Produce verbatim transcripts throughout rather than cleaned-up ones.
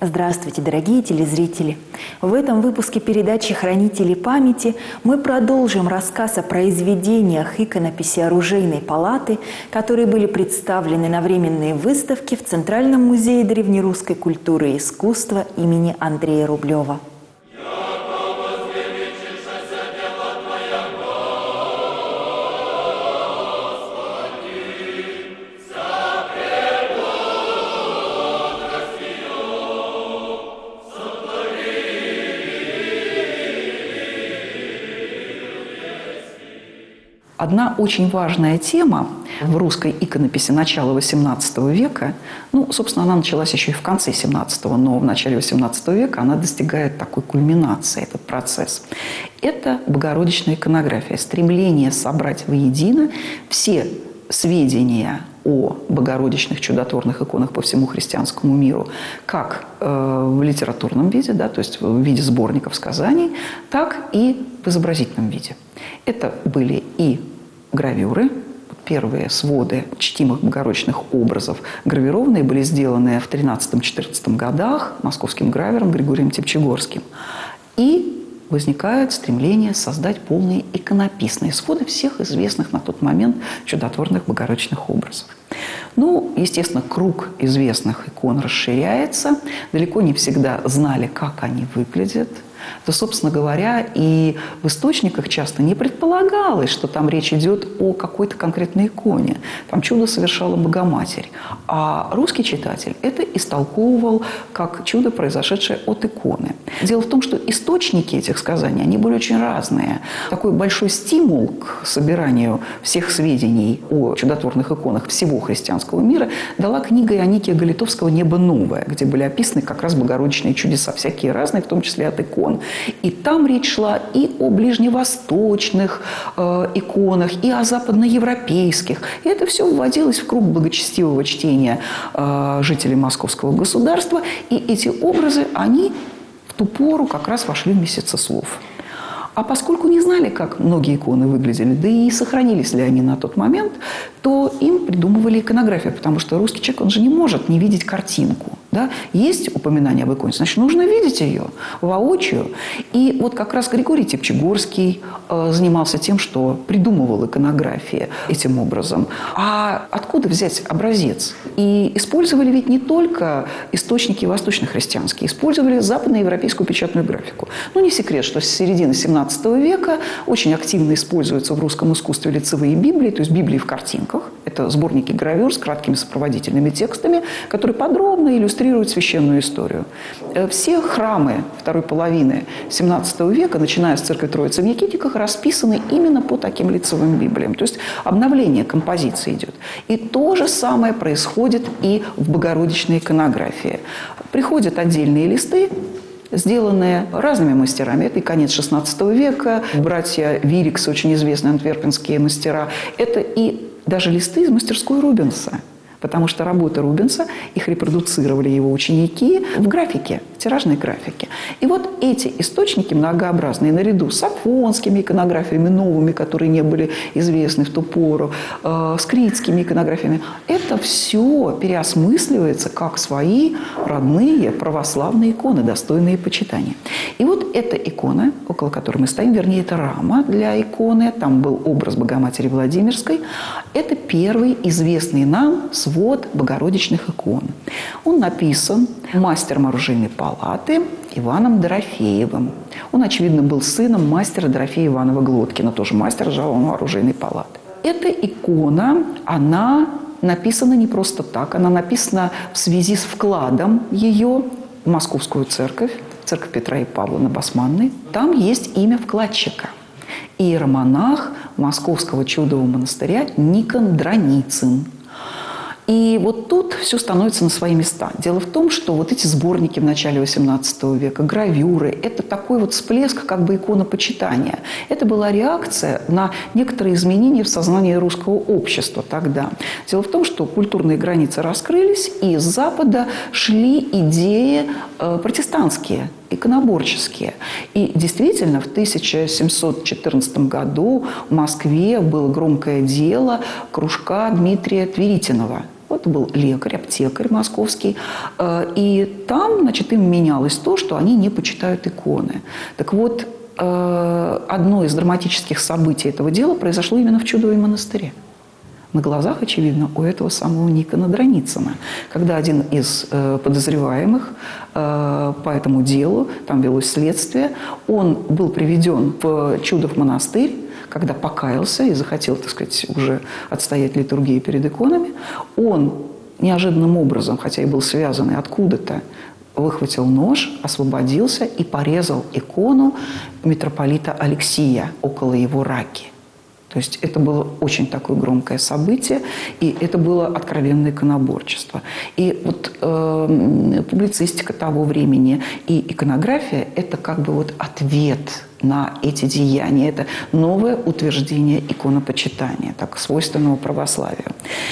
Здравствуйте, дорогие телезрители! В этом выпуске передачи «Хранители памяти» мы продолжим рассказ о произведениях иконописи Оружейной палаты, которые были представлены на временной выставке в Центральном музее древнерусской культуры и искусства имени Андрея Рублева. Одна очень важная тема в русской иконописи начала восемнадцатого века, ну, собственно, она началась еще и в конце семнадцатого, но в начале восемнадцатого века она достигает такой кульминации, этот процесс. Это богородичная иконография, стремление собрать воедино все сведения о богородичных чудотворных иконах по всему христианскому миру, как э, в литературном виде, да, то есть в виде сборников сказаний, так и в изобразительном виде. Это были и гравюры, первые своды чтимых богородичных образов гравированные были сделаны в тринадцатом-четырнадцатом годах московским гравером Григорием Тепчегорским. И возникает стремление создать полные иконописные своды всех известных на тот момент чудотворных богородичных образов. Ну, естественно, круг известных икон расширяется. Далеко не всегда знали, как они выглядят. То, собственно говоря, и в источниках часто не предполагалось, что там речь идет о какой-то конкретной иконе. Там чудо совершала Богоматерь. А русский читатель это истолковывал как чудо, произошедшее от иконы. Дело в том, что источники этих сказаний, они были очень разные. Такой большой стимул к собиранию всех сведений о чудотворных иконах всего христианского мира дала книга Ионикия Галитовского «Небо новое», где были описаны как раз богородичные чудеса, всякие разные, в том числе от икон. И там речь шла и о ближневосточных э, иконах, и о западноевропейских. И это все вводилось в круг благочестивого чтения э, жителей московского государства. И эти образы, они в ту пору как раз вошли в месяцеслов. А поскольку не знали, как многие иконы выглядели, да и сохранились ли они на тот момент, то им придумывали иконографию, потому что русский человек, он же не может не видеть картинку. Да? Есть упоминание об иконе, значит, нужно видеть ее воочию. И вот как раз Григорий Тепчегорский э, занимался тем, что придумывал иконографии этим образом. А откуда взять образец? И использовали ведь не только источники восточно-христианские, использовали западноевропейскую печатную графику. Ну, не секрет, что с середины семнадцатого века очень активно используются в русском искусстве лицевые Библии, то есть Библии в картинках. Это сборники гравюр с краткими сопроводительными текстами, которые подробно иллюстрируют священную историю. Все храмы второй половины семнадцатого века, начиная с церкви Троицы в Никитиках, расписаны именно по таким лицевым Библиям. То есть обновление композиции идет. И то же самое происходит и в богородичной иконографии. Приходят отдельные листы, сделанные разными мастерами. Это и конец шестнадцатого века, братья Вириксы, очень известные антверпенские мастера. Это и даже листы из мастерской Рубенса. Потому что работы Рубенса, их репродуцировали его ученики в графике, в тиражной графике. И вот эти источники многообразные, наряду с афонскими иконографиями новыми, которые не были известны в ту пору, э, с критскими иконографиями, это все переосмысливается как свои родные православные иконы, достойные почитания. И вот эта икона, около которой мы стоим, вернее, это рама для иконы, там был образ Богоматери Владимирской, это первый известный нам свод богородичных икон. Он написан мастером оружейной палаты Иваном Дорофеевым. Он, очевидно, был сыном мастера Дорофея Иванова Глоткина, тоже мастер жалованного оружейной палаты. Эта икона, она написана не просто так, она написана в связи с вкладом ее в Московскую церковь, церковь Петра и Павла на Басманной. Там есть имя вкладчика. Иеромонах Московского чудового монастыря Никон Драницын. И вот тут все становится на свои места. Дело в том, что вот эти сборники в начале восемнадцатого века, гравюры – это такой вот всплеск как бы иконопочитания. Это была реакция на некоторые изменения в сознании русского общества тогда. Дело в том, что культурные границы раскрылись, и с Запада шли идеи э, протестантские, иконоборческие. И действительно, в тысяча семьсот четырнадцатом году в Москве было громкое дело кружка Дмитрия Тверитинова. Вот это был лекарь, аптекарь московский. И там, значит, им менялось то, что они не почитают иконы. Так вот, одно из драматических событий этого дела произошло именно в Чудовом монастыре. На глазах, очевидно, у этого самого Никона Драницына. Когда один из э, подозреваемых э, по этому делу, там велось следствие, он был приведен в Чудов монастырь, когда покаялся и захотел, так сказать, уже отстоять литургию перед иконами, он неожиданным образом, хотя и был связан откуда-то, выхватил нож, освободился и порезал икону митрополита Алексия около его раки. То есть это было очень такое громкое событие, и это было откровенное иконоборчество. И вот э, публицистика того времени и иконография – это как бы вот ответ на эти деяния. Это новое утверждение иконопочитания, так свойственного православию.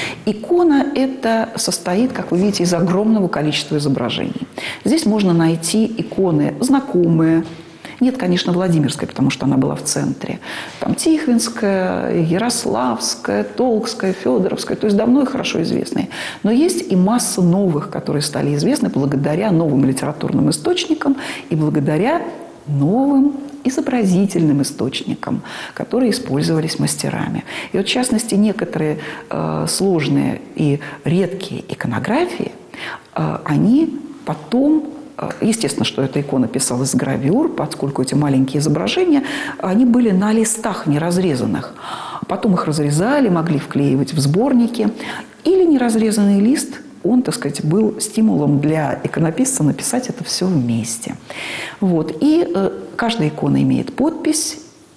Икона – это состоит, как вы видите, из огромного количества изображений. Здесь можно найти иконы знакомые. Нет, конечно, Владимирская, потому что она была в центре. Там Тихвинская, Ярославская, Толкская, Федоровская, то есть давно и хорошо известные. Но есть и масса новых, которые стали известны благодаря новым литературным источникам и благодаря новым изобразительным источникам, которые использовались мастерами. И вот, в частности, некоторые э, сложные и редкие иконографии, э, они потом... Естественно, что эта икона писалась с гравюр, поскольку эти маленькие изображения, они были на листах неразрезанных. Потом их разрезали, могли вклеивать в сборники. Или неразрезанный лист, он, так сказать, был стимулом для иконописца написать это все вместе. Вот. И э, каждая икона имеет подпись.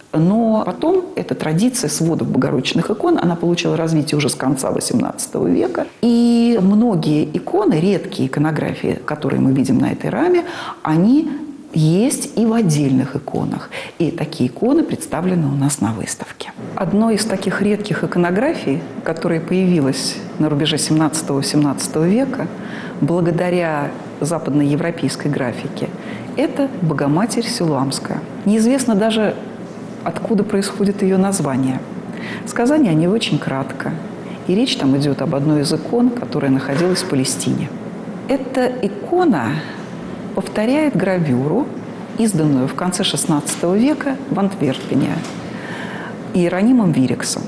Но потом эта традиция сводов богородичных икон, она получила развитие уже с конца восемнадцатого века. И многие иконы, редкие иконографии, которые мы видим на этой раме, они есть и в отдельных иконах. И такие иконы представлены у нас на выставке. Одной из таких редких иконографий, которая появилась на рубеже семнадцатого-семнадцатого века, благодаря западноевропейской графике, это Богоматерь Силамская. Неизвестно даже, откуда происходит ее название. Сказание о ней очень кратко. И речь там идет об одной из икон, которая находилась в Палестине. Эта икона повторяет гравюру, изданную в конце шестнадцатого века в Антверпене Иеронимом Вирексом.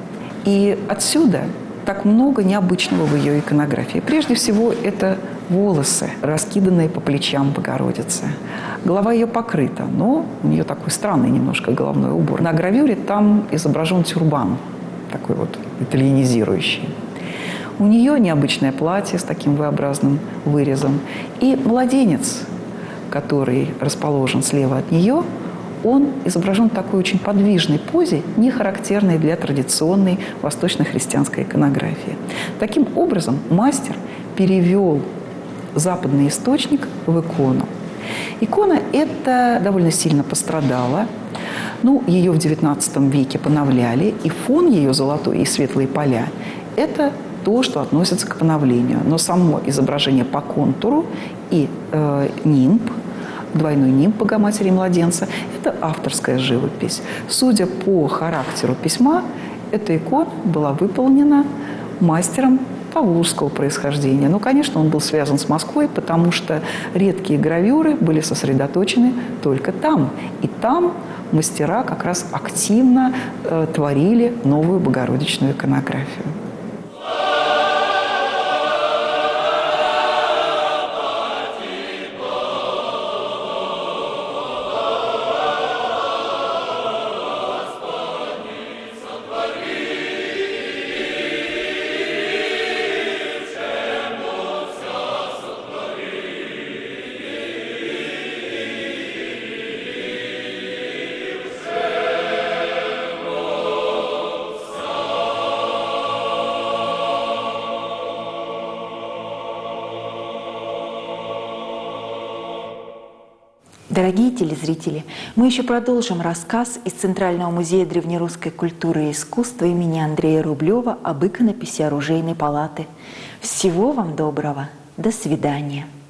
И отсюда так много необычного в ее иконографии. Прежде всего, это волосы, раскиданные по плечам Богородицы. Голова ее покрыта, но у нее такой странный немножко головной убор. На гравюре там изображен тюрбан, такой вот итальянизирующий. У нее необычное платье с таким V-образным вырезом. И младенец, который расположен слева от нее, он изображен в такой очень подвижной позе, не характерной для традиционной восточно-христианской иконографии. Таким образом, мастер перевел западный источник в икону. Икона эта довольно сильно пострадала. Ну, ее в девятнадцатом веке поновляли, и фон ее золотой и светлые поля – это то, что относится к поновлению. Но само изображение по контуру и э, нимб, двойной нимб Богоматери и младенца – это авторская живопись. Судя по характеру письма, эта икона была выполнена мастером поволжского происхождения. Ну, конечно, он был связан с Москвой, потому что редкие гравюры были сосредоточены только там. И там мастера как раз активно э, творили новую богородичную иконографию. Дорогие телезрители, мы еще продолжим рассказ из Центрального музея древнерусской культуры и искусства имени Андрея Рублева об иконописи оружейной палаты. Всего вам доброго. До свидания.